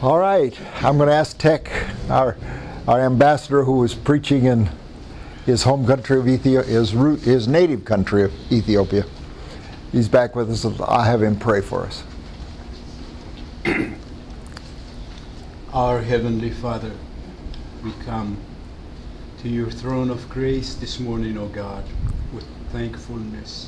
All right, I'm going to ask Tech, our ambassador who was preaching in his home country of Ethiopia, his native country of Ethiopia. He's back with us. I'll have him pray for us. Our Heavenly Father, we come to your throne of grace this morning, O God, with thankfulness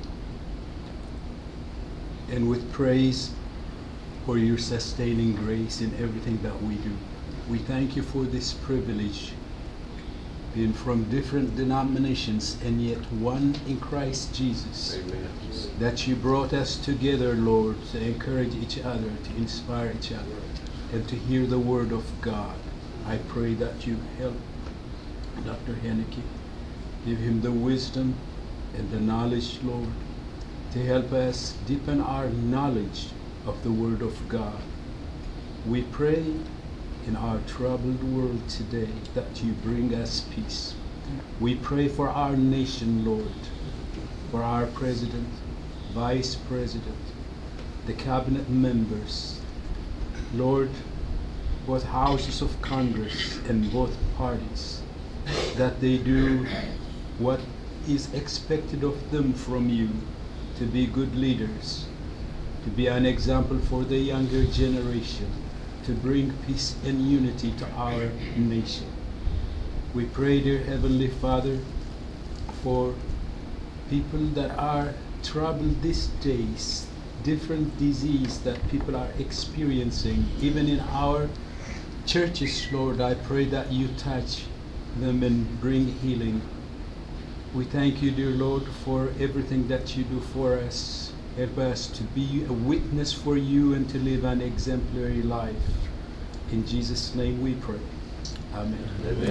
and with praise for your sustaining grace in everything that we do. We thank you for this privilege, being from different denominations and yet one in Christ Jesus. Amen. That you brought us together, Lord, to encourage each other, to inspire each other, and to hear the word of God. I pray that you help Dr. Henneke, give him the wisdom and the knowledge, Lord, to help us deepen our knowledge of the Word of God. We pray in our troubled world today that you bring us peace. We pray for our nation, Lord, for our President, Vice President, the cabinet members, Lord, both houses of Congress and both parties, that they do what is expected of them from you, to be good leaders, to be an example for the younger generation, to bring peace and unity to our nation. We pray, dear Heavenly Father, for people that are troubled these days, different disease that people are experiencing, even in our churches, Lord. I pray that you touch them and bring healing. We thank you, dear Lord, for everything that you do for us. Help us to be a witness for you and to live an exemplary life. In Jesus' name we pray. Amen.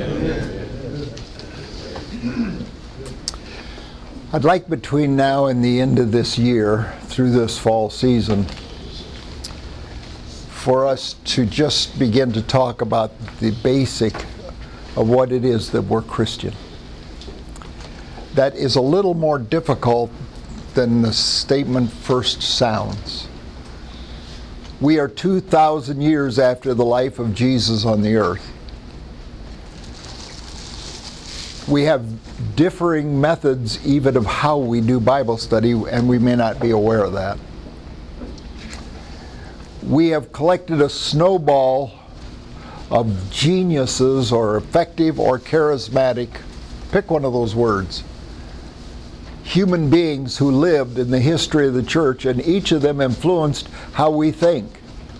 Amen. I'd like between now and the end of this year, through this fall season, for us to just begin to talk about the basic of what it is that we're Christian. That is a little more difficult than the statement first sounds. We are 2,000 years after the life of Jesus on the earth. We have differing methods even of how we do Bible study, and we may not be aware of that. We have collected a snowball of geniuses, or effective or charismatic, pick one of those words, human beings who lived in the history of the church, and each of them influenced how we think.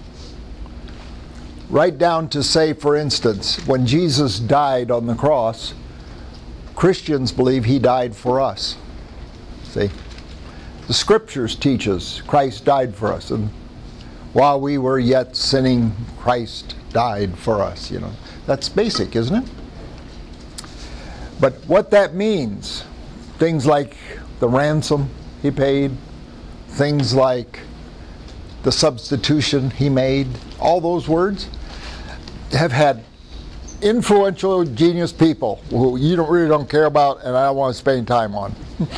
Right down to, say, for instance, when Jesus died on the cross, Christians believe he died for us. See? The scriptures teach us Christ died for us, and while we were yet sinning, Christ died for us. You know, that's basic, isn't it? But what that means, things like the ransom he paid, things like the substitution he made, all those words have had influential, genius people who you really don't care about and I don't want to spend time on.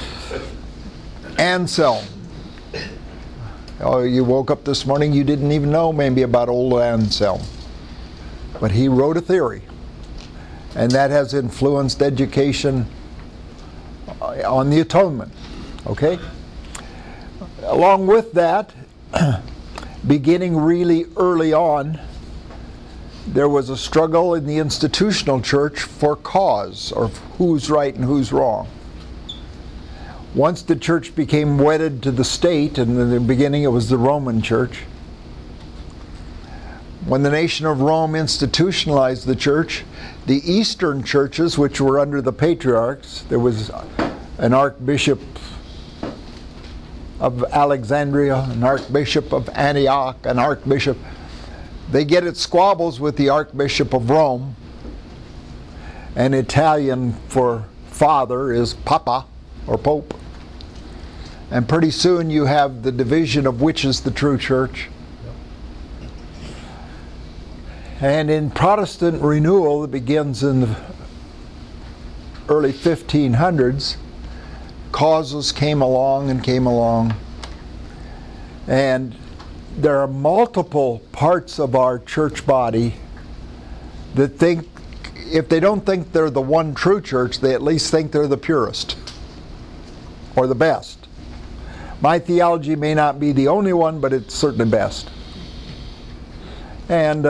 Anselm. Oh, you woke up this morning, you didn't even know maybe about old Anselm. But he wrote a theory, and that has influenced education on the atonement. Okay? Along with that, beginning really early on, there was a struggle in the institutional church for cause, or who's right and who's wrong. Once the church became wedded to the state, and in the beginning it was the Roman Church, when the nation of Rome institutionalized the church, the Eastern churches, which were under the patriarchs, there was an archbishop of Alexandria, an archbishop of Antioch, an archbishop, they get at squabbles with the Archbishop of Rome, and Italian for father is Papa, or Pope. And pretty soon you have the division of which is the true church. And in Protestant renewal that begins in the early 1500s, causes came along, and there are multiple parts of our church body that think, if they don't think they're the one true church, they at least think they're the purest or the best. My theology may not be the only one, but it's certainly best. And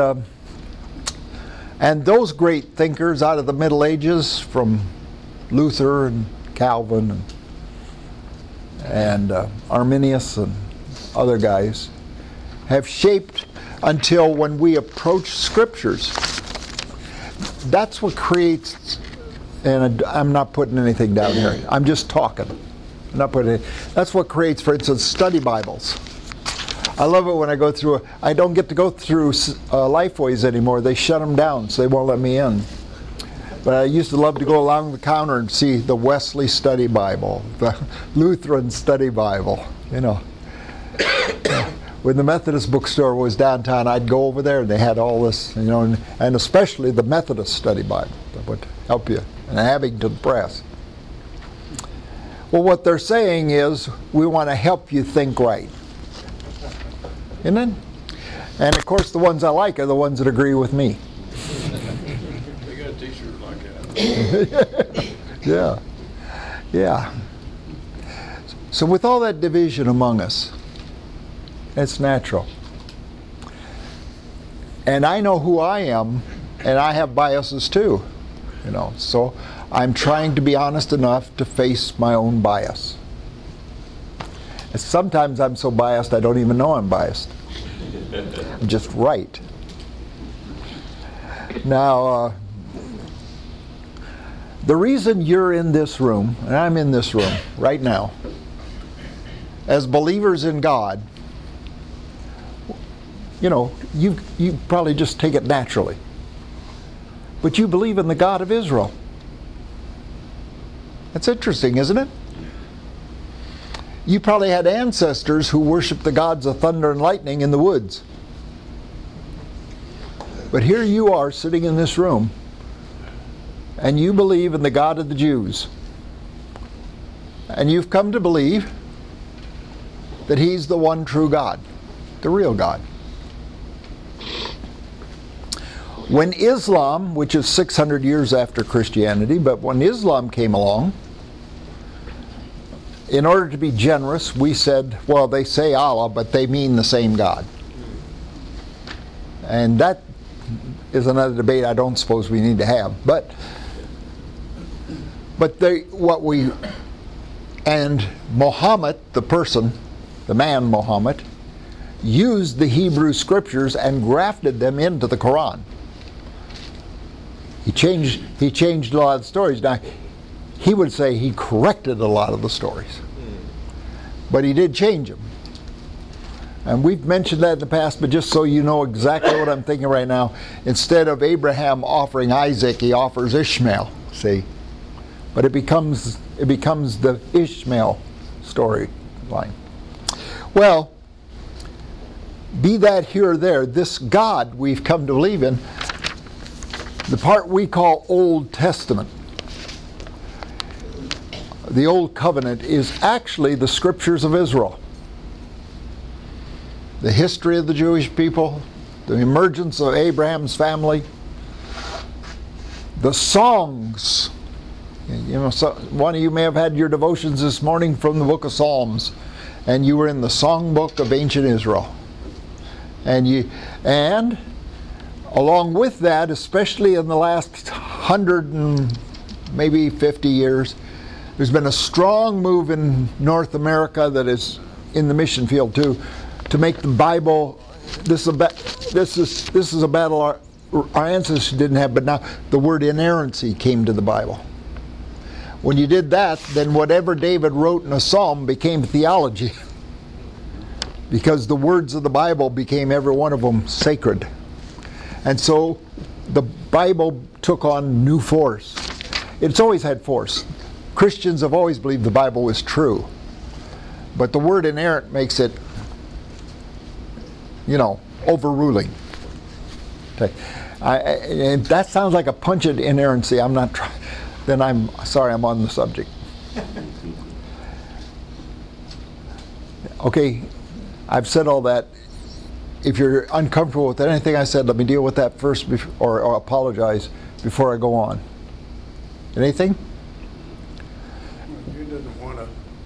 those great thinkers out of the Middle Ages, from Luther and Calvin and Arminius and other guys, have shaped until when we approach scriptures, that's what creates, and I'm not putting anything down here, I'm just talking. I'm not putting it, that's what creates, for instance, study Bibles. I love it when I go through, I don't get to go through Lifeways anymore. They shut them down, so they won't let me in. But I used to love to go along the counter and see the Wesley Study Bible, the Lutheran Study Bible, you know. When the Methodist bookstore was downtown, I'd go over there and they had all this, you know, and especially the Methodist Study Bible that would help you, and Abington Press. Well, what they're saying is, we want to help you think right. Isn't it? And of course, the ones I like are the ones that agree with me. They got a t-shirt like that. Yeah. Yeah. So with all that division among us, it's natural. And I know who I am, and I have biases too, you know. So I'm trying to be honest enough to face my own bias. And sometimes I'm so biased I don't even know I'm biased. I'm just right. Now, the reason you're in this room, and I'm in this room right now, as believers in God, you know, you probably just take it naturally. But you believe in the God of Israel. That's interesting, isn't it? You probably had ancestors who worshiped the gods of thunder and lightning in the woods. But here you are sitting in this room, and you believe in the God of the Jews. And you've come to believe that He's the one true God, the real God. When Islam, which is 600 years after Christianity, but when Islam came along, in order to be generous, we said, well, they say Allah, but they mean the same God. And that is another debate I don't suppose we need to have. And Muhammad, the person, the man Muhammad, used the Hebrew scriptures and grafted them into the Quran. He changed a lot of the stories. Now, he would say he corrected a lot of the stories, but he did change them. And we've mentioned that in the past, but just so you know exactly what I'm thinking right now, instead of Abraham offering Isaac, he offers Ishmael. See, but it becomes the Ishmael storyline. Well, be that here or there, this God we've come to believe in, the part we call Old Testament, the Old Covenant, is actually the scriptures of Israel. The history of the Jewish people, the emergence of Abraham's family, the songs. You know, so one of you may have had your devotions this morning from the book of Psalms, and you were in the songbook of ancient Israel. And along with that, especially in the last 100 and maybe 50 years, there's been a strong move in North America that is in the mission field too, to make the Bible. This is a battle our ancestors didn't have, but now the word inerrancy came to the Bible. When you did that, then whatever David wrote in a psalm became theology, because the words of the Bible became, every one of them, sacred. And so the Bible took on new force. It's always had force. Christians have always believed the Bible was true. But the word inerrant makes it, you know, overruling. Okay. And that sounds like a pungent inerrancy. I'm not trying. Then I'm sorry, I'm on the subject. Okay, I've said all that. if you're uncomfortable with anything I said, let me deal with that first, or apologize before I go on. Anything? Well, you didn't want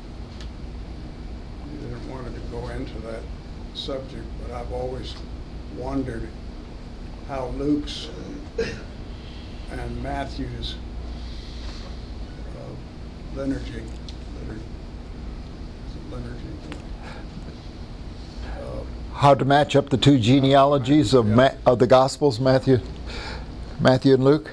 to go into that subject, but I've always wondered how Luke's and Matthew's liturgy, How to match up the two genealogies of the Gospels, Matthew and Luke?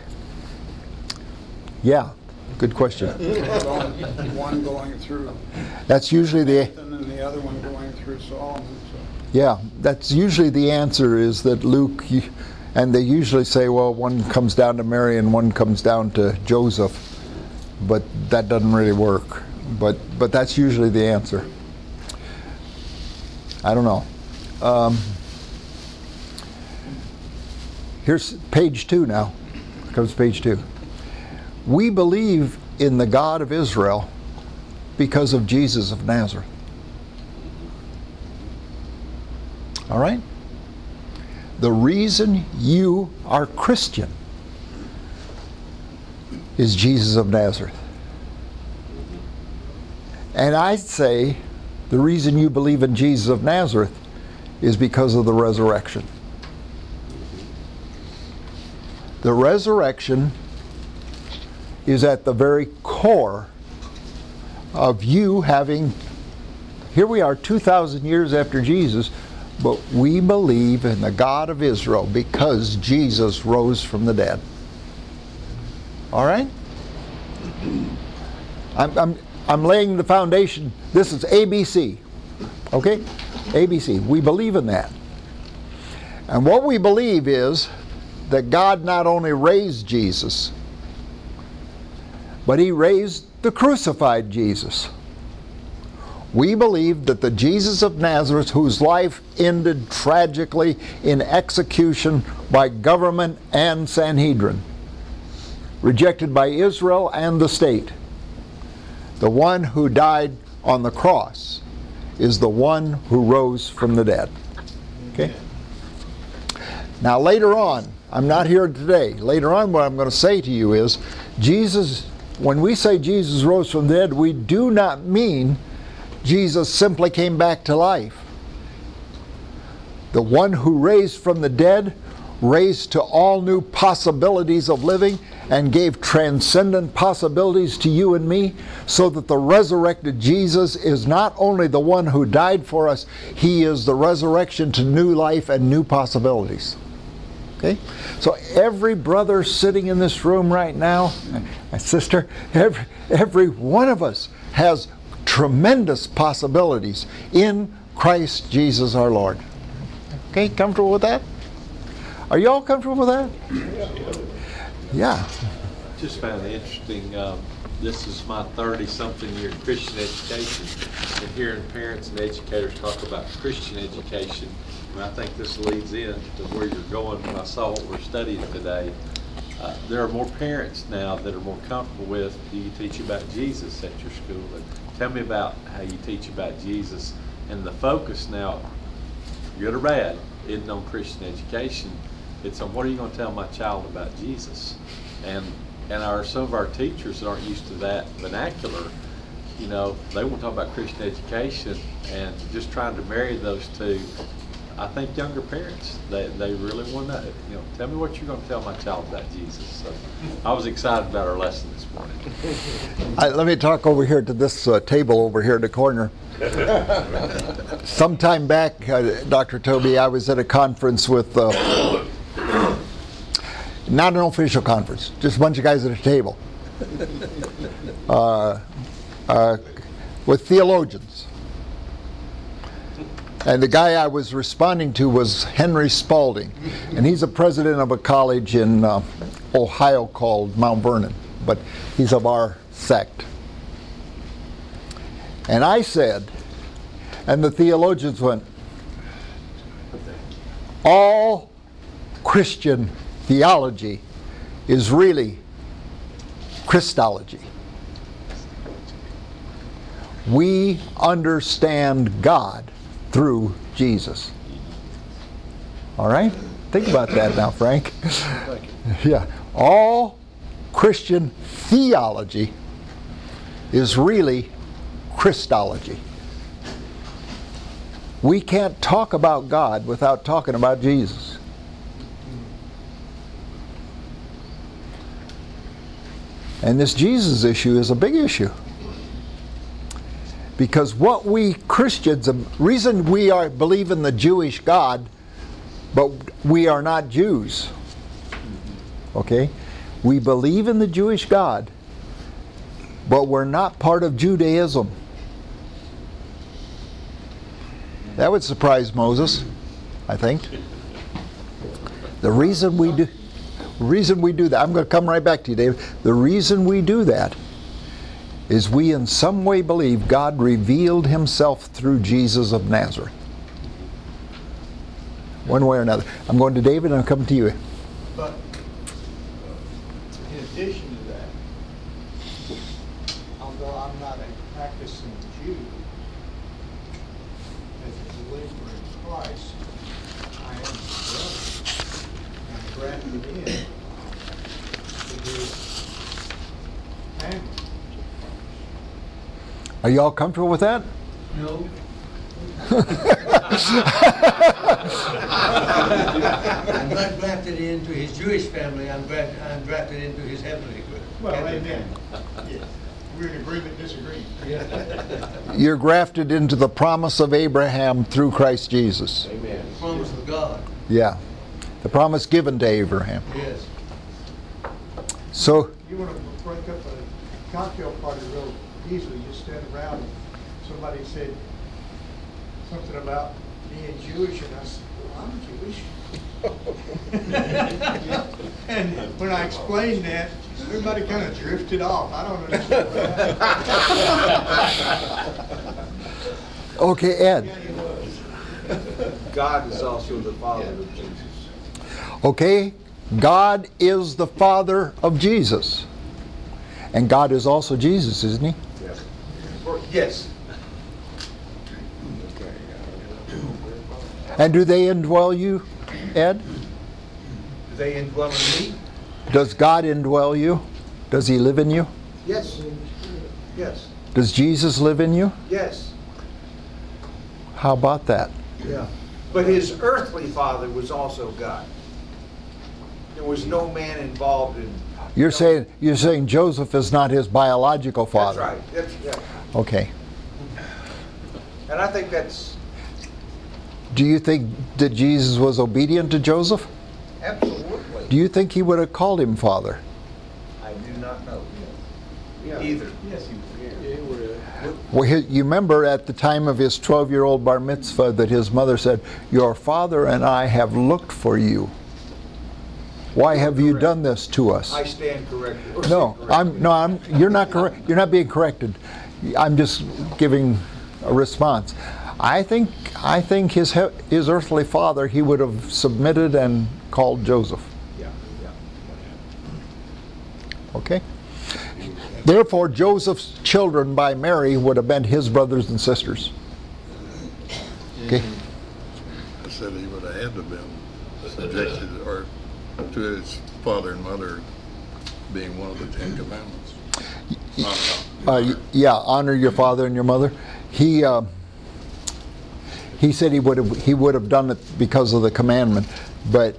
Yeah, good question. one going through That's usually Nathan and the other one going through Solomon. So. Yeah, that's usually the answer, is that Luke, and they usually say, well, one comes down to Mary and one comes down to Joseph, but that doesn't really work. But that's usually the answer. I don't know. Here's page 2 now. Here comes page 2. We believe in the God of Israel because of Jesus of Nazareth. All right? The reason you are Christian is Jesus of Nazareth. And I'd say the reason you believe in Jesus of Nazareth is because of the resurrection. The resurrection is at the very core of you having, here we are 2,000 years after Jesus, but we believe in the God of Israel because Jesus rose from the dead. All right? I'm laying the foundation. This is ABC. Okay? ABC. We believe in that. And what we believe is that God not only raised Jesus, but He raised the crucified Jesus. We believe that the Jesus of Nazareth, whose life ended tragically in execution by government and Sanhedrin, rejected by Israel and the state, the one who died on the cross is the one who rose from the dead. Okay? Now later on, I'm not here today, later on what I'm going to say to you is, Jesus, when we say Jesus rose from the dead, we do not mean Jesus simply came back to life. The one who raised from the dead raised to all new possibilities of living and gave transcendent possibilities to you and me, so that the resurrected Jesus is not only the one who died for us, He is the resurrection to new life and new possibilities. Okay? So every brother sitting in this room right now, my sister, every one of us has tremendous possibilities in Christ Jesus our Lord. Okay, comfortable with that? Are you all comfortable with that? Yeah. Just found it interesting. This is my 30-something year Christian education, and hearing parents and educators talk about Christian education, and I think this leads in to where you're going when I saw what we're studying today. There are more parents now that are more comfortable with, do you teach about Jesus at your school? And tell me about how you teach about Jesus. And the focus now, good or bad, isn't on Christian education. It's on, what are you going to tell my child about Jesus? And some of our teachers that aren't used to that vernacular, you know, they want to talk about Christian education, and just trying to marry those two. I think younger parents, they really want to know, you know, tell me what you're going to tell my child about Jesus. So I was excited about our lesson this morning. Let me talk over here to this table over here in the corner. Sometime back, Dr. Toby, I was at a conference with, not an official conference, just a bunch of guys at a table with theologians. And the guy I was responding to was Henry Spalding, and he's a president of a college in Ohio called Mount Vernon, but he's of our sect. And I said, and the theologians went, all Christian theology is really Christology. We understand God through Jesus. All right? Think about that now, Frank. Thank you. Yeah. All Christian theology is really Christology. We can't talk about God without talking about Jesus. And this Jesus issue is a big issue. Because what we Christians, the reason we believe in the Jewish God, but we are not Jews. Okay? We believe in the Jewish God, but we're not part of Judaism. That would surprise Moses, I think. The reason we do that, I'm going to come right back to you, Dave. The reason we do that is we in some way believe God revealed himself through Jesus of Nazareth. One way or another. I'm going to David and I'm coming to you. But in addition to that, although I'm not a practicing Jew, as a believer in Christ, I am a brother. I'm grafted in to his family. Are you all comfortable with that? No. I'm not grafted into his Jewish family. I'm grafted into his heavenly. Well, amen. Yes. We're in agreement, disagreeing. You're grafted into the promise of Abraham through Christ Jesus. Amen. The promise of God. Yeah. The promise given to Abraham. Yes. So, You want to break up a cocktail party real easily, just stand around and somebody said something about being Jewish, and I said, well, I'm Jewish. And when I explained that, everybody kind of drifted off. I don't understand that. okay, Ed. God is also the Father of Jesus. Okay, God is the Father of Jesus. And God is also Jesus, isn't he? Yes. Yes. And do they indwell you, Ed? Do they indwell in me? Does God indwell you? Does he live in you? Yes. Yes. Does Jesus live in you? Yes. How about that? Yeah. But his earthly father was also God. There was no man involved in. You're saying Joseph is not his biological father. That's right. Okay. And I think that's Do you think that Jesus was obedient to Joseph? absolutely. Do you think he would have called him father? I do not know. Either. Yes, he Well, you remember at the time of his 12-year-old bar mitzvah that his mother said, "Your father and I have looked for you. Why have you done this to us?" I stand corrected. Or No, stand corrected. you're not correct. You're not being corrected. I'm just giving a response. I think his earthly father, he would have submitted and called Joseph. Yeah. Okay? Therefore, Joseph's children by Mary would have been his brothers and sisters. Okay? I said he would have had to have been subjected or to his father and mother being one of the Ten Commandments. Yeah, honor your father and your mother. He said he would have done it because of the commandment, but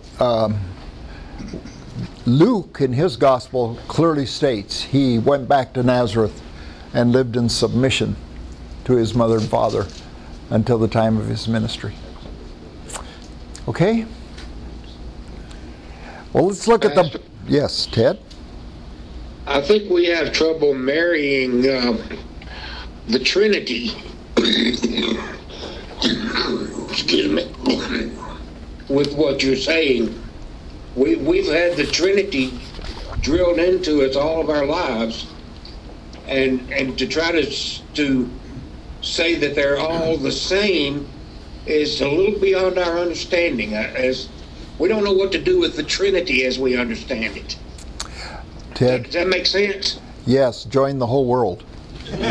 Luke in his gospel clearly states he went back to Nazareth and lived in submission to his mother and father until the time of his ministry. Okay? Well, let's look at the... Yes, Ted? I think we have trouble marrying the Trinity. Excuse me. With what you're saying. We've had the Trinity drilled into us all of our lives, and to try to say that they're all the same is a little beyond our understanding. As we don't know what to do with the Trinity as we understand it. Ted? Does that make sense? Yes, join the whole world.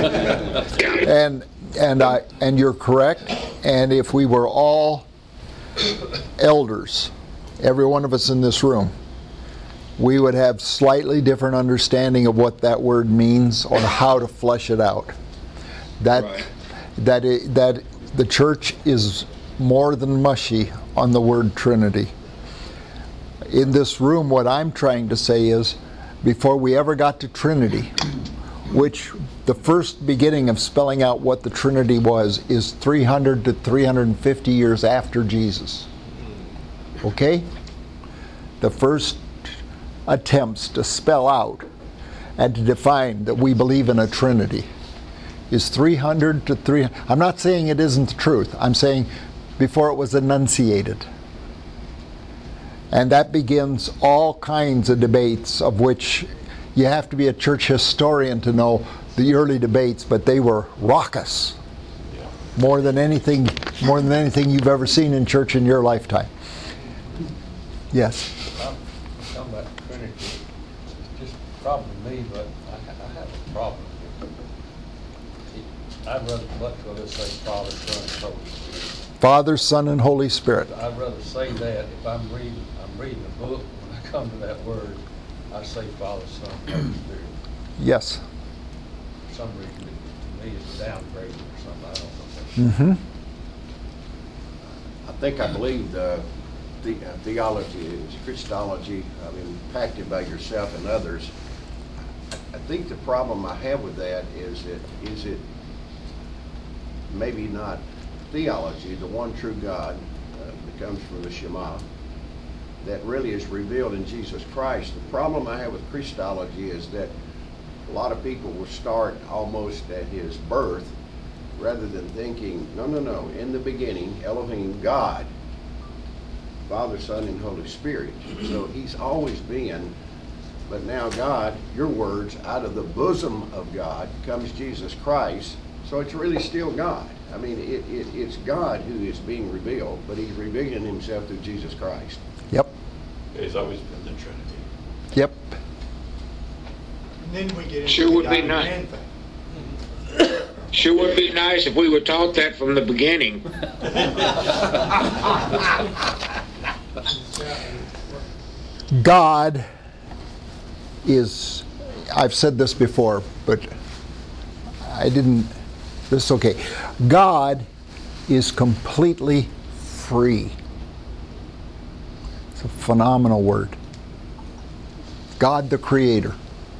And you're correct. And if we were all elders, every one of us in this room, we would have slightly different understanding of what that word means or how to flesh it out. That the church is more than mushy on the word Trinity. In this room, what I'm trying to say is, before we ever got to Trinity, which the first beginning of spelling out what the Trinity was is 300 to 350 years after Jesus. Okay? The first attempts to spell out and to define that we believe in a Trinity is 300 to 300. I'm not saying it isn't the truth. I'm saying before it was enunciated. And that begins all kinds of debates, of which you have to be a church historian to know the early debates, but they were raucous. More than anything you've ever seen in church in your lifetime. Yes. I'm talking about Trinity. It's just probably me, but I have a problem. I'd rather much rather say Father, Son, and Holy Spirit. Father, Son, and Holy Spirit. I'd rather say that if I'm reading a book, when I come to that word, I say Father, Son, and Holy Spirit. Yes. For some reason, to me, it's downgraded or something. I don't know. Mm-hmm. I think I believe the theology is Christology, impacted by yourself and others. I think the problem I have with that is it maybe not theology, the one true God that comes from the Shema, that really is revealed in Jesus Christ. The problem I have with Christology is that a lot of people will start almost at his birth rather than thinking, no, in the beginning, Elohim, God, Father, Son, and Holy Spirit. So he's always been, but now God, your words, out of the bosom of God comes Jesus Christ. So it's really still God. I mean, it's God who is being revealed, but he's revealing himself through Jesus Christ. Yep. He's always been the Trinity. Yep. And then we get into Sure the would be God nice. man thing. Sure would be nice if we were taught that from the beginning. God is, I've said this before, but this is okay. God is completely free. It's a phenomenal word. God the Creator.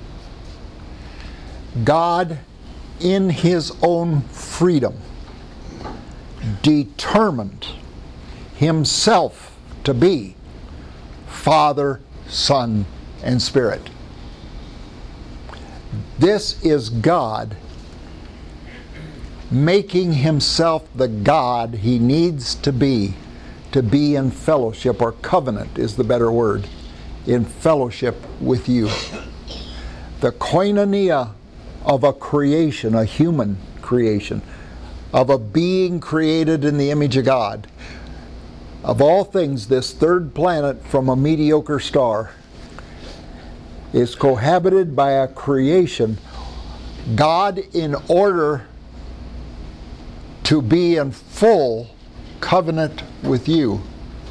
God, in his own freedom, determined himself to be Father, Son, and Spirit. This is God making himself the God he needs to be in fellowship, or covenant is the better word, in fellowship with you. The koinonia of a creation, a human creation, of a being created in the image of God. Of all things, this third planet from a mediocre star is cohabited by a creation. God, in order to be in full covenant with you,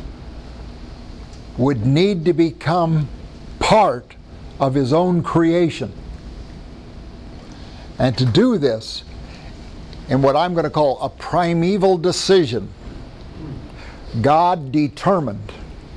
would need to become part of his own creation. And to do this, in what I'm going to call a primeval decision, God determined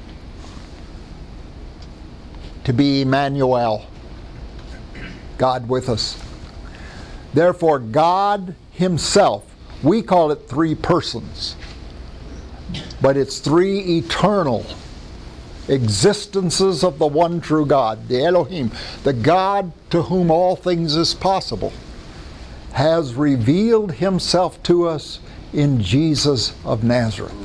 to be Emmanuel, God with us. Therefore, God himself, we call it three persons, but it's three eternal existences of the one true God, the Elohim, the God to whom all things is possible, has revealed himself to us in Jesus of Nazareth.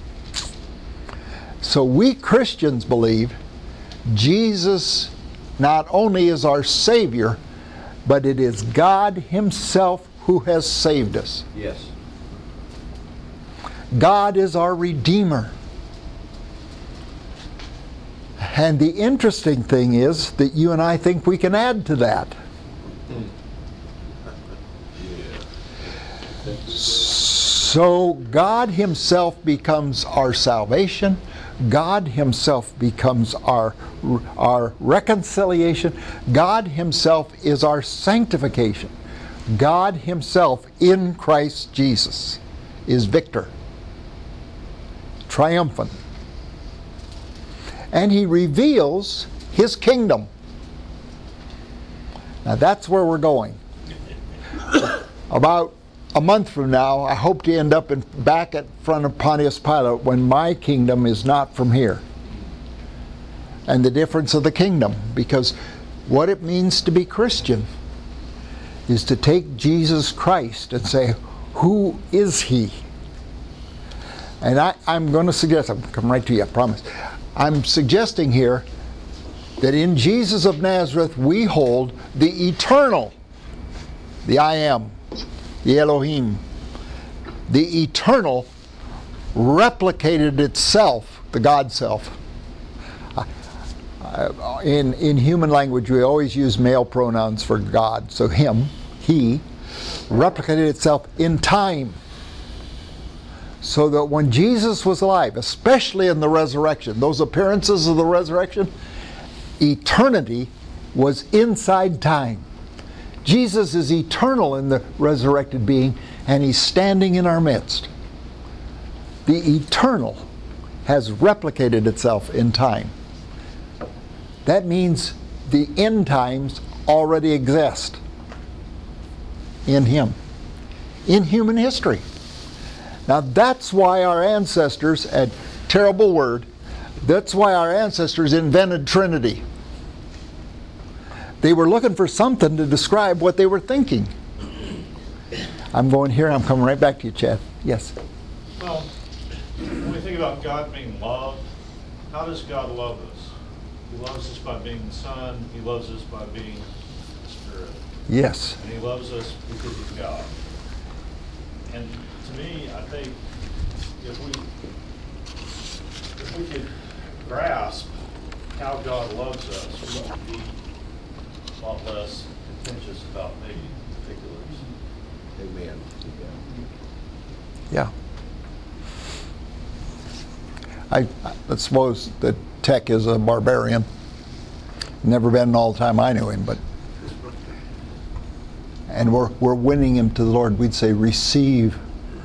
So we Christians believe Jesus not only is our Savior, but it is God himself who has saved us. Yes. God is our Redeemer. And the interesting thing is that you and I think we can add to that. So God himself becomes our salvation. God himself becomes our reconciliation. God himself is our sanctification. God himself in Christ Jesus is victor, triumphant. And he reveals his kingdom. Now that's where we're going. About a month from now, I hope to end up back at front of Pontius Pilate when my kingdom is not from here. And the difference of the kingdom, because what it means to be Christian is to take Jesus Christ and say, who is he? And I'm going to suggest, I'm coming right to you, I promise. I'm suggesting here that in Jesus of Nazareth we hold the eternal, the I am, the Elohim, the eternal replicated itself, the God self. In human language we always use male pronouns for God, so him, he, replicated itself in time. So that when Jesus was alive, especially in the resurrection, those appearances of the resurrection, eternity was inside time. Jesus is eternal in the resurrected being, and he's standing in our midst. The eternal has replicated itself in time. That means the end times already exist in him, in human history. Now that's why our ancestors, a terrible word, that's why our ancestors invented Trinity. They were looking for something to describe what they were thinking. I'm going here, I'm coming right back to you, Chad. Yes? Well, when we think about God being love, how does God love us? He loves us by being the Son. He loves us by being the Spirit. Yes. And he loves us because he's God. And to me, I think if we could grasp how God loves us, we would be a lot less contentious about maybe particulars. Amen. Yeah. I suppose that Tech is a barbarian. Never been all the time I knew him, but and we're winning him to the Lord. We'd say receive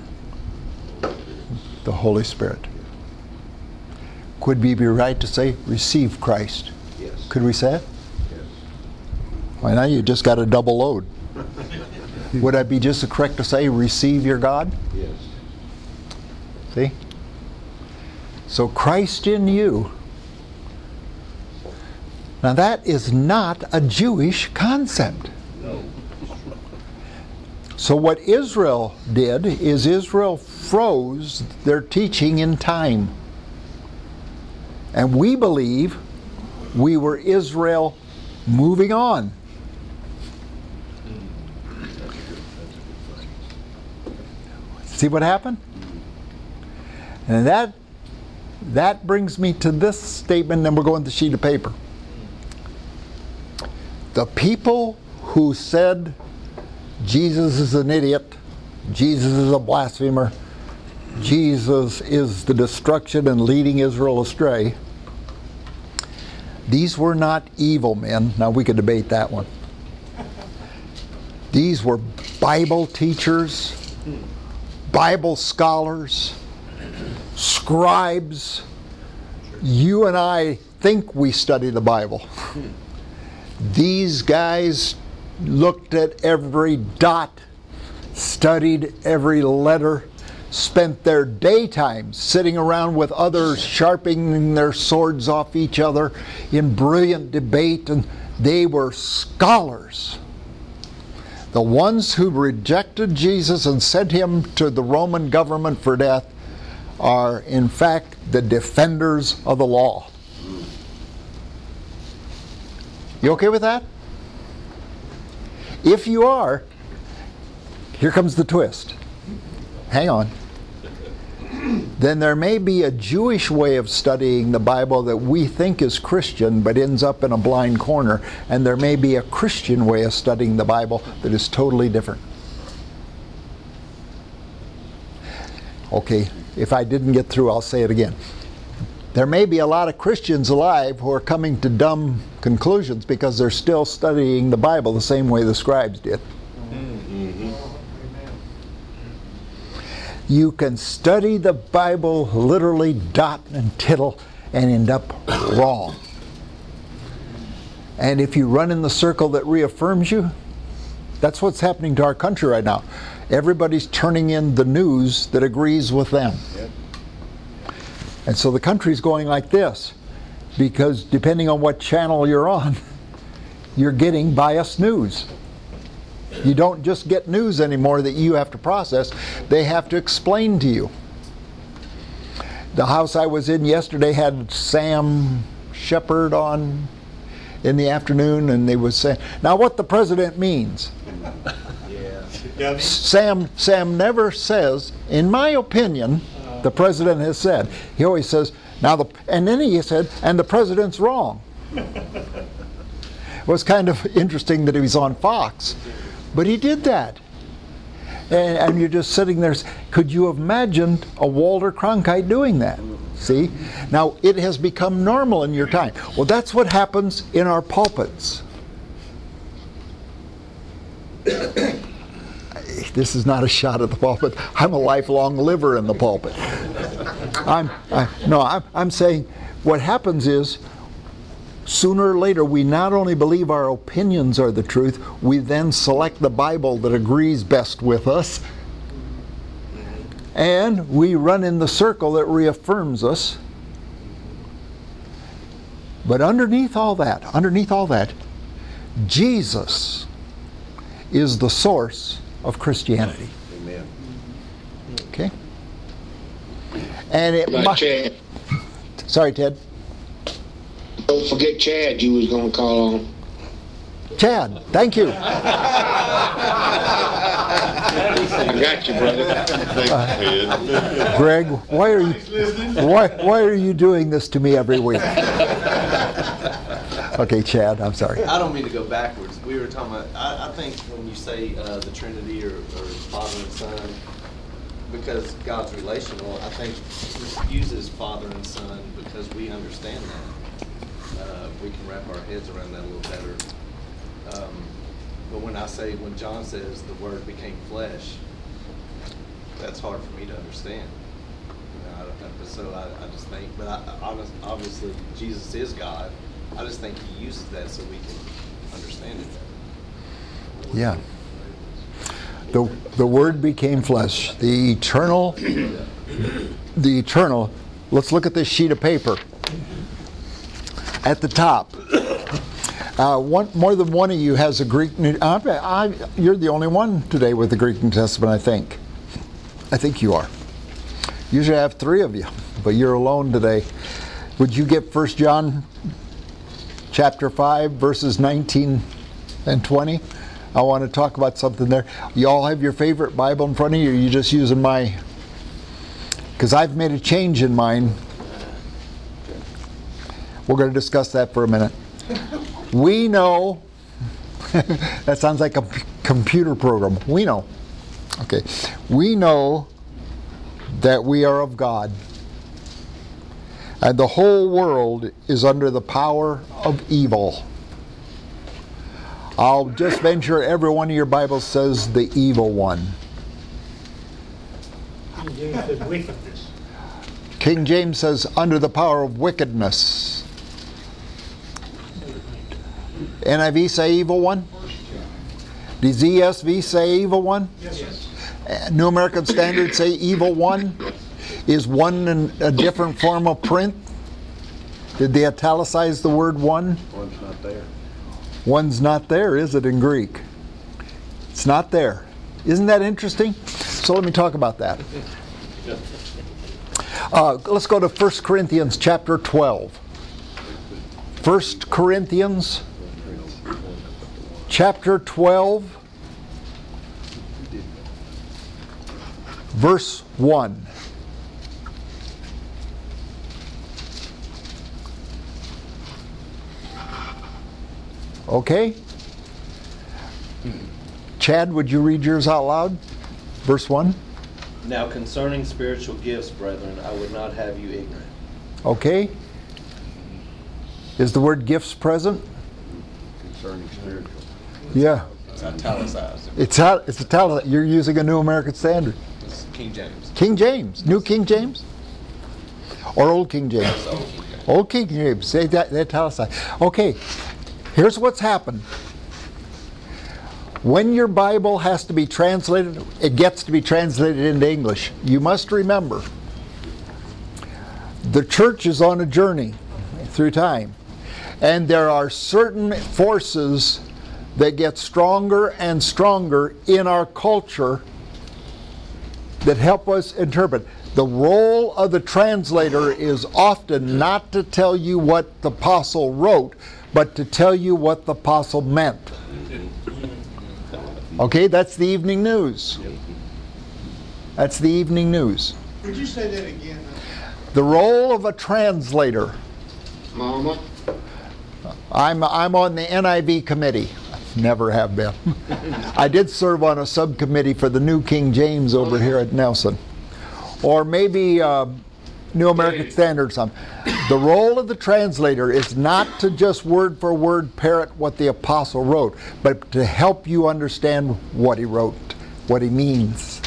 the Holy Spirit. Could we be right to say receive Christ? Yes. Could we say it? Yes. Why now you just got a double load. Would I be just correct to say receive your God? Yes. See? So Christ in you. Now that is not a Jewish concept. No. So what Israel did is Israel froze their teaching in time. And we believe we were Israel moving on. See what happened? And that brings me to this statement, then we're going to the sheet of paper. The people who said Jesus is an idiot, Jesus is a blasphemer, Jesus is the destruction and leading Israel astray, these were not evil men. Now we could debate that one. These were Bible teachers, Bible scholars, scribes. You and I think we study the Bible. These guys looked at every dot, studied every letter, spent their daytime sitting around with others, sharpening their swords off each other in brilliant debate, and they were scholars. The ones who rejected Jesus and sent him to the Roman government for death are, in fact, the defenders of the law. You okay with that? If you are, here comes the twist. Hang on. Then there may be a Jewish way of studying the Bible that we think is Christian but ends up in a blind corner, and there may be a Christian way of studying the Bible that is totally different. Okay, if I didn't get through, I'll say it again. There may be a lot of Christians alive who are coming to dumb conclusions because they're still studying the Bible the same way the scribes did. You can study the Bible literally dot and tittle and end up wrong. And if you run in the circle that reaffirms you, that's what's happening to our country right now. Everybody's turning in the news that agrees with them. Yep. And so the country's going like this because depending on what channel you're on, you're getting biased news. You don't just get news anymore that you have to process. They have to explain to you. The house I was in yesterday had Sam Shepard on in the afternoon, and they was saying, now what the president means. Yeah. Sam never says, in my opinion, the president has said. He always says, and then he said, and the president's wrong. It was kind of interesting that he was on Fox, but he did that. And you're just sitting there, could you have imagined a Walter Cronkite doing that? See? Now, it has become normal in your time. Well, that's what happens in our pulpits. This is not a shot at the pulpit. I'm a lifelong liver in the pulpit. I'm saying what happens is, sooner or later, we not only believe our opinions are the truth, we then select the Bible that agrees best with us, and we run in the circle that reaffirms us. But underneath all that, Jesus is the source of Christianity. Amen. Okay? And it Chad. Sorry, Ted. Don't forget Chad you was going to call on. Chad, thank you. I got you, brother. Greg, why are you doing this to me every week? Okay, Chad, I'm sorry. I don't mean to go backwards. We were talking about, I think when you say the Trinity or Father and Son, because God's relational, I think He uses Father and Son because we understand that. We can wrap our heads around that a little better. But when John says the Word became flesh, that's hard for me to understand. I just think, obviously Jesus is God. I just think He uses that so we can understand it better. Yeah. The Word became flesh. The eternal. Let's look at this sheet of paper. At the top, more than one of you has a Greek New. You're the only one today with the Greek New Testament, I think. I think you are. Usually I have three of you, but you're alone today. Would you get 1 John chapter 5, verses 19 and 20? I want to talk about something there. You all have your favorite Bible in front of you, or are you just using my... Because I've made a change in mine. We're going to discuss that for a minute. We know, that sounds like a computer program. We know. Okay. We know that we are of God. And the whole world is under the power of evil. I'll just venture every one of your Bibles says the evil one. King James says wickedness. King James says under the power of wickedness. NIV say evil one? Does ESV say evil one? Yes. New American Standard say evil one? Is one in a different form of print? Did they italicize the word one? One's not there. One's not there, is it, in Greek? It's not there. Isn't that interesting? So let me talk about that. Let's go to 1 Corinthians chapter 12. 1 Corinthians chapter 12, verse 1. Okay? Chad, would you read yours out loud? Verse 1. Now concerning spiritual gifts, brethren, I would not have you ignorant. Okay? Is the word gifts present? Concerning spiritual. Yeah. It's italicized. It's italicized. You're using a New American Standard. It's King James. King James. New King James? Or Old King James? Old King James. Say that italicized. Okay. Here's what's happened. When your Bible has to be translated, it gets to be translated into English. You must remember, the church is on a journey through time. And there are certain forces that get stronger and stronger in our culture that help us interpret. The role of the translator is often not to tell you what the apostle wrote, but to tell you what the apostle meant. Okay, that's the evening news. That's the evening news. Would you say that again? The role of a translator. Mama? I'm on the NIV committee. Never have been. I did serve on a subcommittee for the New King James over here at Nelson. Or maybe New American Standard or something. The role of the translator is not to just word for word parrot what the apostle wrote, but to help you understand what he wrote, what he means.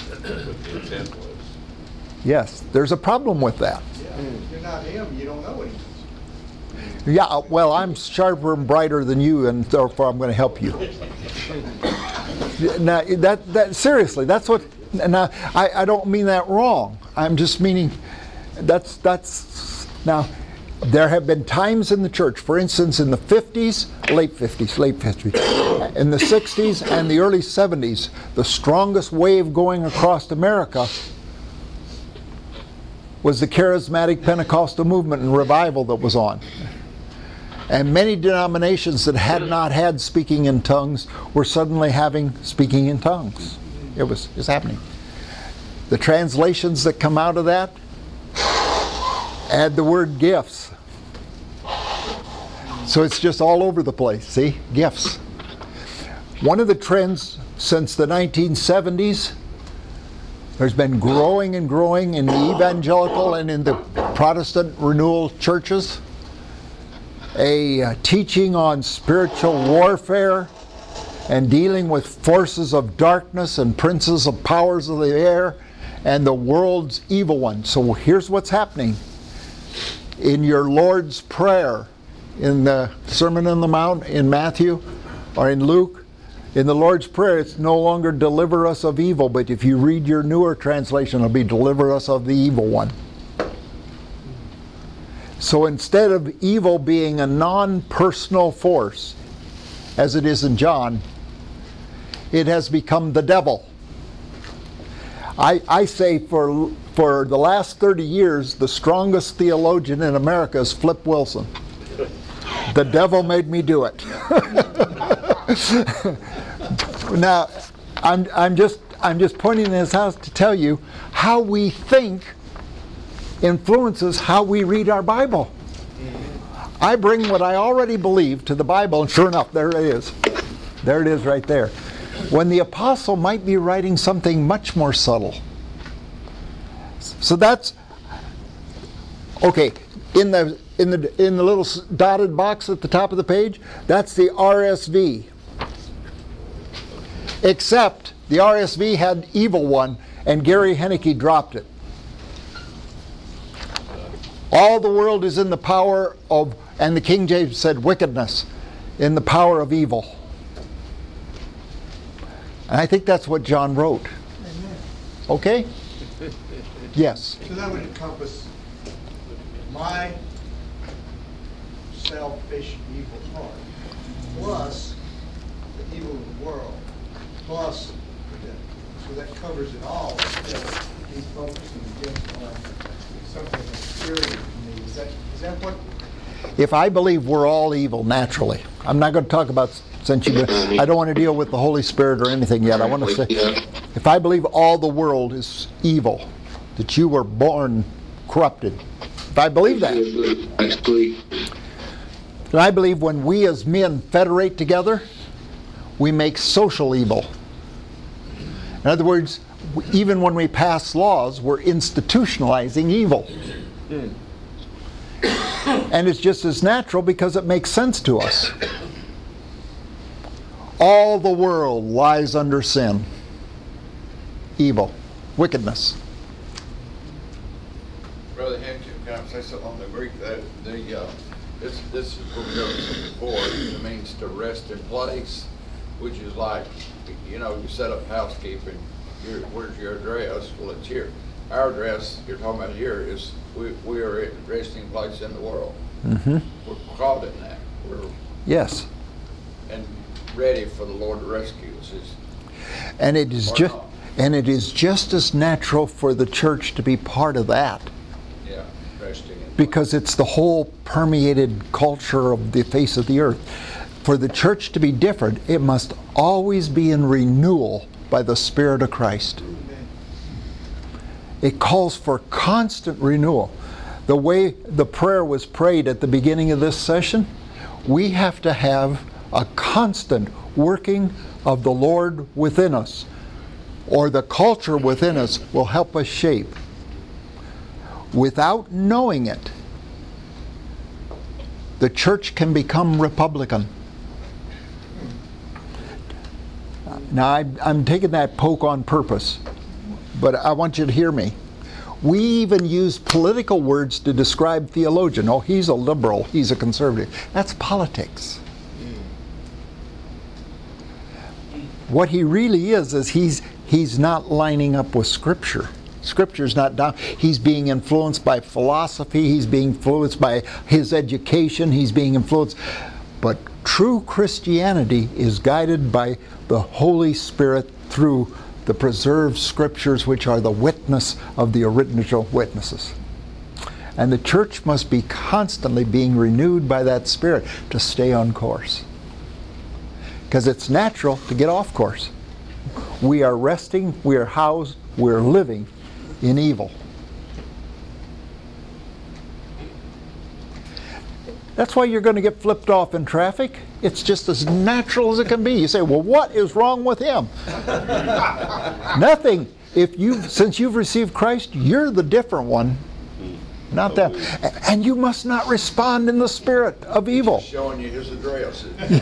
Yes, there's a problem with that. Yeah. If you're not him, you don't know what he means. Yeah, well, I'm sharper and brighter than you, and therefore I'm going to help you. Now, that seriously, that's what. Now, I don't mean that wrong. I'm just meaning that's. Now, there have been times in the church, for instance, in the late 50s, in the 60s and the early 70s, the strongest wave going across America was the charismatic Pentecostal movement and revival that was on. And many denominations that had not had speaking in tongues were suddenly having speaking in tongues. It's happening. The translations that come out of that add the word gifts. So it's just all over the place. See? Gifts. One of the trends since the 1970s, there's been growing and growing in the evangelical and in the Protestant renewal churches, a teaching on spiritual warfare and dealing with forces of darkness and princes of powers of the air and the world's evil one. So here's what's happening. In your Lord's Prayer, in the Sermon on the Mount, in Matthew or in Luke, in the Lord's Prayer, it's no longer deliver us of evil, but if you read your newer translation, it'll be deliver us of the evil one. So instead of evil being a non-personal force, as it is in John, it has become the devil. I say for the last 30 years, the strongest theologian in America is Flip Wilson. The devil made me do it. Now, I'm just pointing this out to tell you how we think influences how we read our Bible. I bring what I already believe to the Bible, and sure enough, there it is. There it is right there. When the apostle might be writing something much more subtle. So that's okay. In the little dotted box at the top of the page, that's the RSV. Except the RSV had evil one, and Gary Henneke dropped it. All the world is in the power of, and the King James said wickedness, in the power of evil. And I think that's what John wrote. Amen. Okay? Yes. So that would encompass my selfish evil heart, plus the evil of the world, plus the devil. So that covers it all. He's focusing against on something that's scary to me. Is that what? If I believe we're all evil naturally, I'm not going to talk about I don't want to deal with the Holy Spirit or anything yet. I want to say, if I believe all the world is evil, that you were born corrupted, if I believe that, then I believe when we as men federate together, we make social evil. In other words, even when we pass laws, we're institutionalizing evil. And it's just as natural because it makes sense to us. All the world lies under sin, evil, wickedness. Brother Henry, can I say something on the Greek? This is what we heard before. It means to rest in place, which is like, you set up housekeeping. Where's your address? Well, it's here. Our address you're talking about here is we are at resting place in the world. Mm-hmm. We're called in that. We're Yes. and ready for the Lord to rescue us. And it is just as natural for the church to be part of that. Yeah, resting in Because it's the whole permeated culture of the face of the earth. For the church to be different, it must always be in renewal by the Spirit of Christ. It calls for constant renewal. The way the prayer was prayed at the beginning of this session, we have to have a constant working of the Lord within us, or the culture within us will help us shape. Without knowing it, the church can become Republican. Now, I'm taking that poke on purpose, but I want you to hear me. We even use political words to describe theologian. Oh, he's a liberal, he's a conservative. That's politics. What he really is he's not lining up with Scripture. Scripture's not down. He's being influenced by philosophy, he's being influenced by his education, he's being influenced. But true Christianity is guided by the Holy Spirit through the preserved Scriptures, which are the witness of the original witnesses. And the church must be constantly being renewed by that Spirit to stay on course. Because it's natural to get off course. We are resting, we are housed, we're living in evil. That's why you're going to get flipped off in traffic. It's just as natural as it can be. You say, well, what is wrong with him? Nothing. Since you've received Christ, you're the different one, not them. And you must not respond in the spirit of evil. He's showing you his address. 20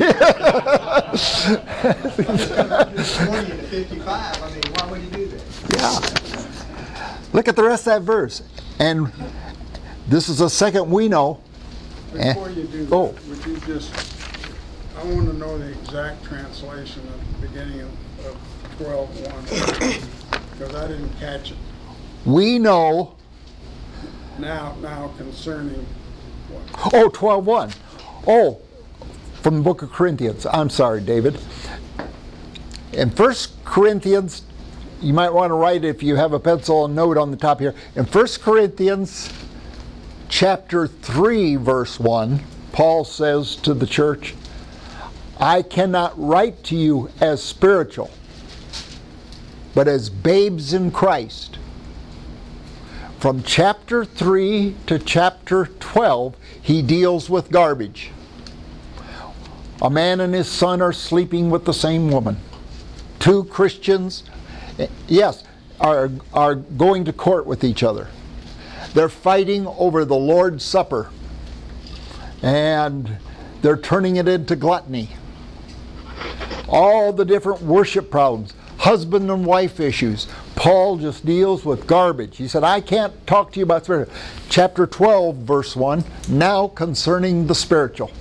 to 55. I mean, why would you do that? Yeah. Look at the rest of that verse. And this is the second we know. Before you do that, would you just, I want to know the exact translation at the beginning of 12:1, because I didn't catch it. We know. Now concerning what? Oh, 12:1. Oh, from the book of Corinthians. I'm sorry, David. In 1 Corinthians, you might want to write, if you have a pencil, a note on the top here. In 1 Corinthians chapter 3, verse 1, Paul says to the church, I cannot write to you as spiritual, but as babes in Christ. From chapter 3 to chapter 12, he deals with garbage. A man and his son are sleeping with the same woman. Two Christians, yes, are going to court with each other. They're fighting over the Lord's Supper, and they're turning it into gluttony. All the different worship problems, husband and wife issues. Paul just deals with garbage. He said, I can't talk to you about spiritual. Chapter 12, verse 1, now concerning the spiritual.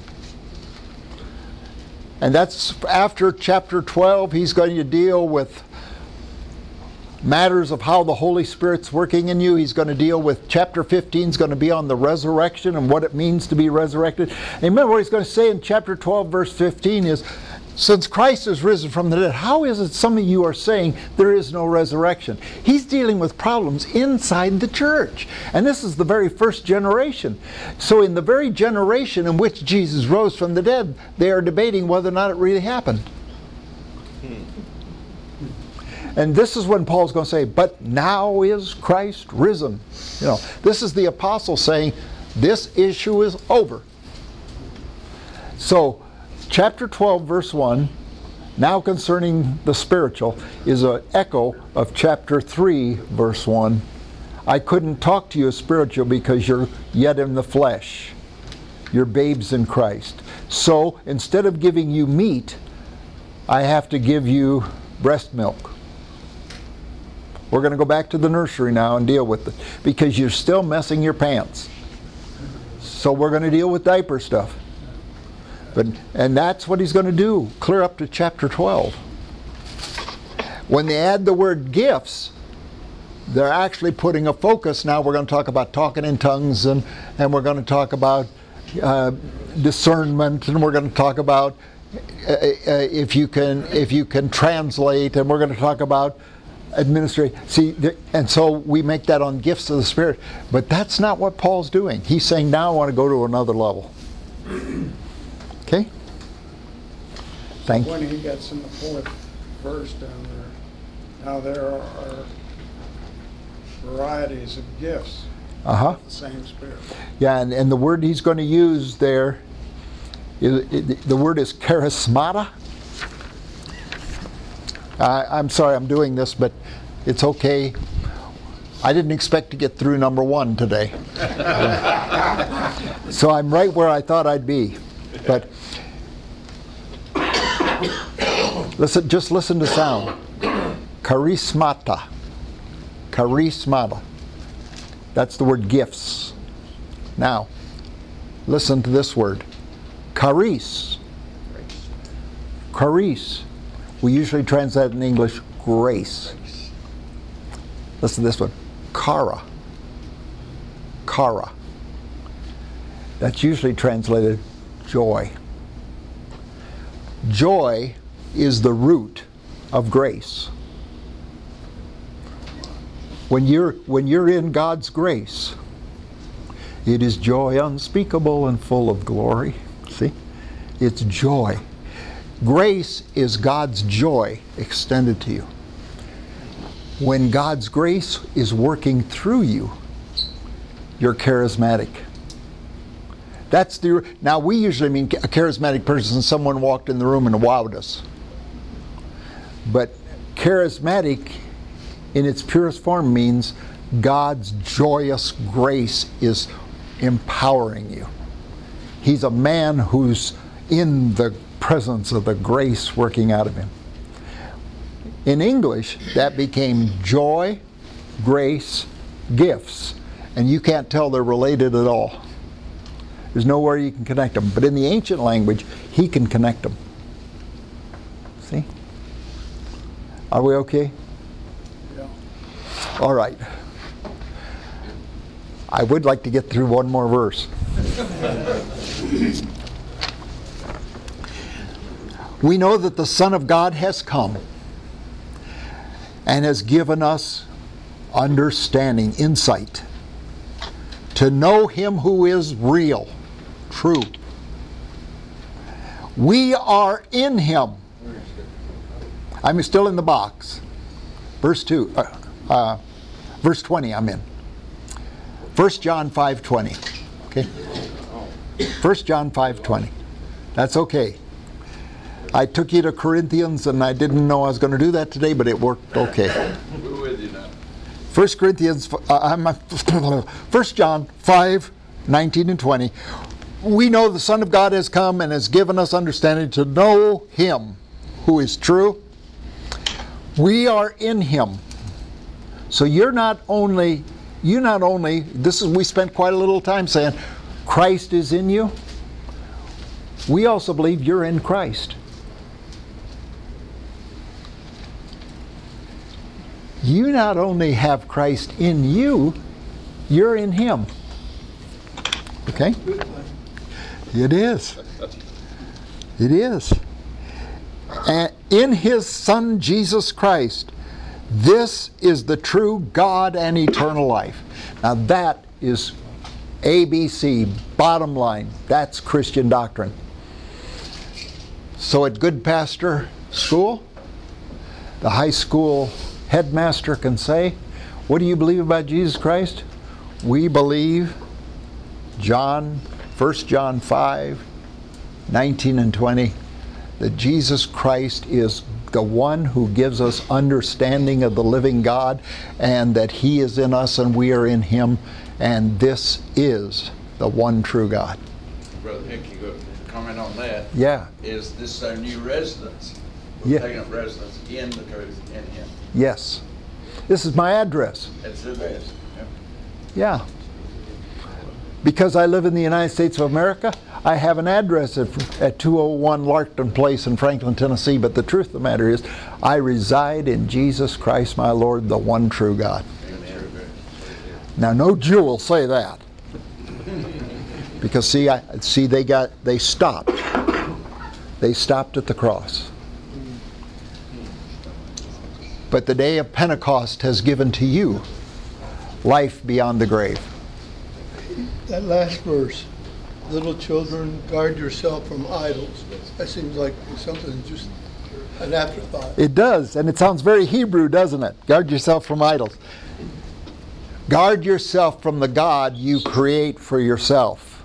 And that's after chapter 12, he's going to deal with matters of how the Holy Spirit's working in you. He's going to deal with chapter 15 is going to be on the resurrection and what it means to be resurrected. And remember what he's going to say in chapter 12 verse 15 is, since Christ is risen from the dead, how is it some of you are saying there is no resurrection? He's dealing with problems inside the church. And this is the very first generation. So in the very generation in which Jesus rose from the dead, they are debating whether or not it really happened. And this is when Paul's going to say, but now is Christ risen. You know, this is the apostle saying, this issue is over. So, chapter 12, verse 1, Now concerning the spiritual is an echo of chapter 3, verse 1. I couldn't talk to you spiritual because you're yet in the flesh. You're babes in Christ. So instead of giving you meat, I have to give you breast milk. We're going to go back to the nursery now and deal with it because you're still messing your pants. So we're going to deal with diaper stuff. And that's what he's going to do, clear up to chapter 12. When they add the word gifts, they're actually putting a focus. Now we're going to talk about talking in tongues, and we're going to talk about discernment, and we're going to talk about if you can translate, and we're going to talk about administrate. See, and so we make that on gifts of the Spirit. But that's not what Paul's doing. He's saying, now I want to go to another level. Okay? Thank you. When he gets in the 4th verse down there, now there are varieties of gifts of the same Spirit. Yeah, and the word he's going to use there, the word is charismata. I'm sorry I'm doing this, but it's okay. I didn't expect to get through number 1 today. So I'm right where I thought I'd be. But just listen to sound. Charismata. Charismata. That's the word gifts. Now, listen to this word. Charis. Charis. We usually translate in English grace. Listen to this one. Chara. Chara. That's usually translated joy. Joy is the root of grace. When you're in God's grace, it is joy unspeakable and full of glory. See? It's joy. Grace is God's joy extended to you. When God's grace is working through you, you're charismatic. Now we usually mean a charismatic person, someone walked in the room and wowed us. But charismatic in its purest form means God's joyous grace is empowering you. He's a man who's in the presence of the grace working out of him. In English, that became joy, grace, gifts. And you can't tell they're related at all. There's nowhere you can connect them. But in the ancient language, he can connect them. See? Are we okay? Yeah. All right. I would like to get through one more verse. We know that the Son of God has come and has given us understanding, insight, to know Him who is real, true. We are in Him. I'm still in the box. Verse 2, verse 20 I'm in. 1 John 5:20. Okay? 1 John 5:20. That's okay. I took you to Corinthians, and I didn't know I was going to do that today, but it worked okay. We're with you now. 1 John 5:19 and 20. We know the Son of God has come and has given us understanding to know Him who is true. We are in Him. So we spent quite a little time saying, Christ is in you. We also believe you're in Christ. You not only have Christ in you, you're in Him. Okay? It is. It is. And in His Son, Jesus Christ, this is the true God and eternal life. Now that is ABC, bottom line. That's Christian doctrine. So at Good Pastor School, the high school headmaster can say, what do you believe about Jesus Christ? We believe 1 John 5:19 and 20, that Jesus Christ is the one who gives us understanding of the living God, and that He is in us and we are in Him, and this is the one true God. Brother Hickey, go comment on that. Yeah. Is this our new residence? Yeah. Taking up residence in the truth, in Him. Yes. This is my address. It's the best. Yeah. Because I live in the United States of America, I have an address at 201 Larkton Place in Franklin, Tennessee, but the truth of the matter is, I reside in Jesus Christ my Lord, the one true God. Now, no Jew will say that. Because they stopped. They stopped at the cross. But the day of Pentecost has given to you life beyond the grave. That last verse, little children, guard yourself from idols. That seems like something just an afterthought. It does, and it sounds very Hebrew, doesn't it? Guard yourself from idols. Guard yourself from the God you create for yourself.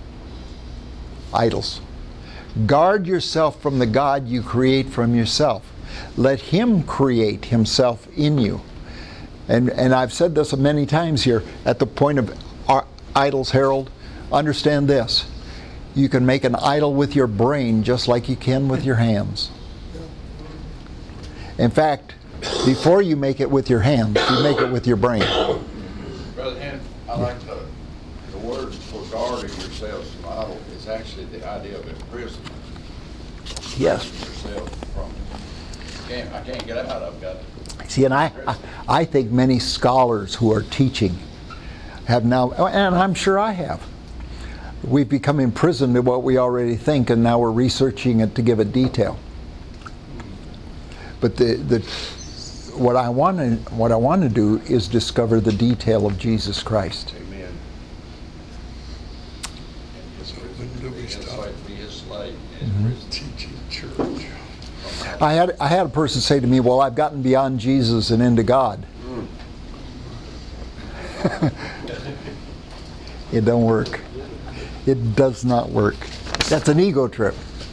Idols. Guard yourself from the God you create from yourself. Let Him create Himself in you. And I've said this many times here at the point of idols, Harold. Understand this. You can make an idol with your brain just like you can with your hands. In fact, before you make it with your hands, you make it with your brain. Brother Hen, I like the word for guarding yourselves from idol is actually the idea of imprisonment. Yes. Yourself from I can't get out. I've got. See, and I think many scholars who are teaching have now, and I'm sure I have, we've become imprisoned in what we already think, and now we're researching it to give it detail. But what I want to do is discover the detail of Jesus Christ. Amen. Teaching church. I had a person say to me, well, I've gotten beyond Jesus and into God. It don't work. It does not work. That's an ego trip.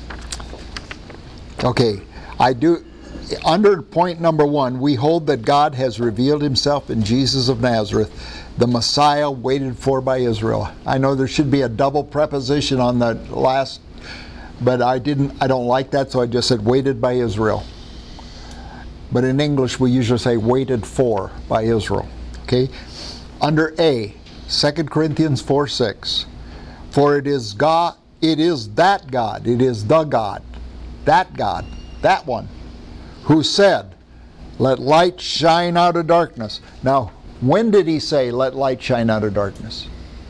Okay, under point number 1, we hold that God has revealed Himself in Jesus of Nazareth, the Messiah waited for by Israel. I know there should be a double preposition on the last, but I don't like that, so I just said waited by Israel. But in English we usually say waited for by Israel. Okay? Under A, 2 Corinthians 4:6. For it is God, it is that God, it is the God, that one, who said, let light shine out of darkness. Now, when did He say, let light shine out of darkness?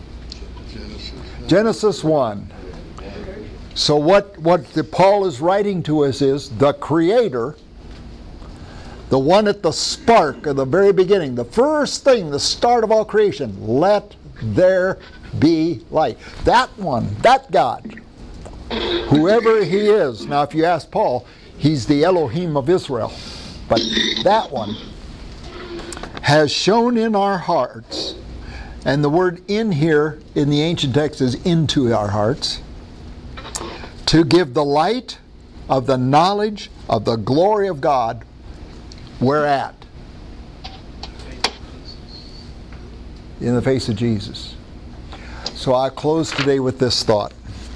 Genesis 1. So what Paul is writing to us is the Creator, the one at the spark of the very beginning, the first thing, the start of all creation, let there be light. That one, that God, whoever He is. Now if you ask Paul, He's the Elohim of Israel. But that one has shown in our hearts, and the word in here in the ancient text is into our hearts, to give the light of the knowledge of the glory of God. Where at? In the face of Jesus. So I close today with this thought.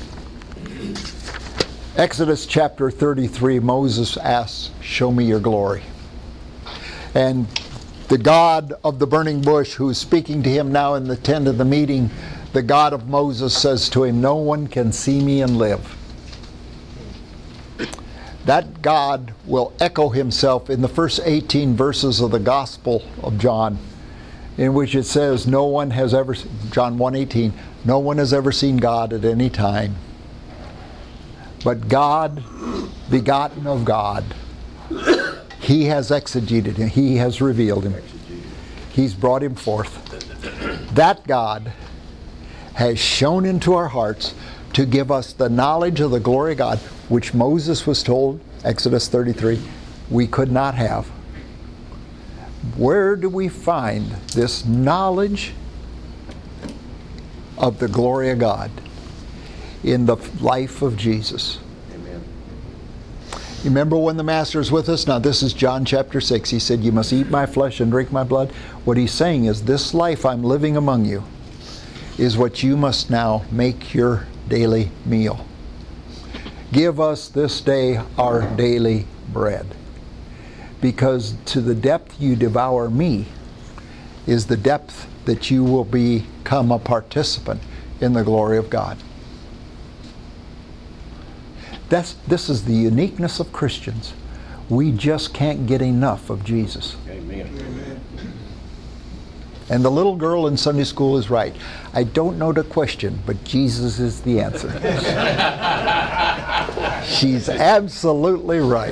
Exodus chapter 33, Moses asks, show me your glory. And the God of the burning bush, who is speaking to him now in the tent of the meeting, the God of Moses says to him, no one can see me and live. That God will echo Himself in the first 18 verses of the Gospel of John, in which it says, no one has ever, John 1:18, no one has ever seen God at any time. But God, begotten of God, He has exegeted Him, He has revealed Him, He's brought Him forth. That God has shone into our hearts to give us the knowledge of the glory of God, which Moses was told, Exodus 33, we could not have. Where do we find this knowledge of the glory of God? In the life of Jesus. Amen. You remember when the Master's with us? Now this is John chapter 6. He said, you must eat my flesh and drink my blood. What he's saying is, this life I'm living among you is what you must now make your daily meal. Give us this day our daily bread. Because to the depth you devour me is the depth that you will become a participant in the glory of God. This is the uniqueness of Christians. We just can't get enough of Jesus. Amen. And the little girl in Sunday school is right. I don't know the question, but Jesus is the answer. She's absolutely right.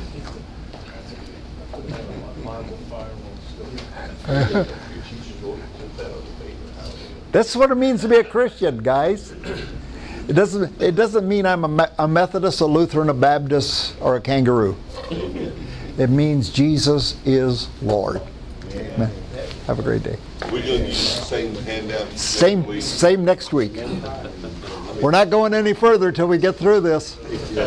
That's what it means to be a Christian, guys. It doesn't mean I'm a Methodist, a Lutheran, a Baptist, or a kangaroo. It means Jesus is Lord. Amen. Have a great day. We're going to use the same handout. Same next week. We're not going any further till we get through this.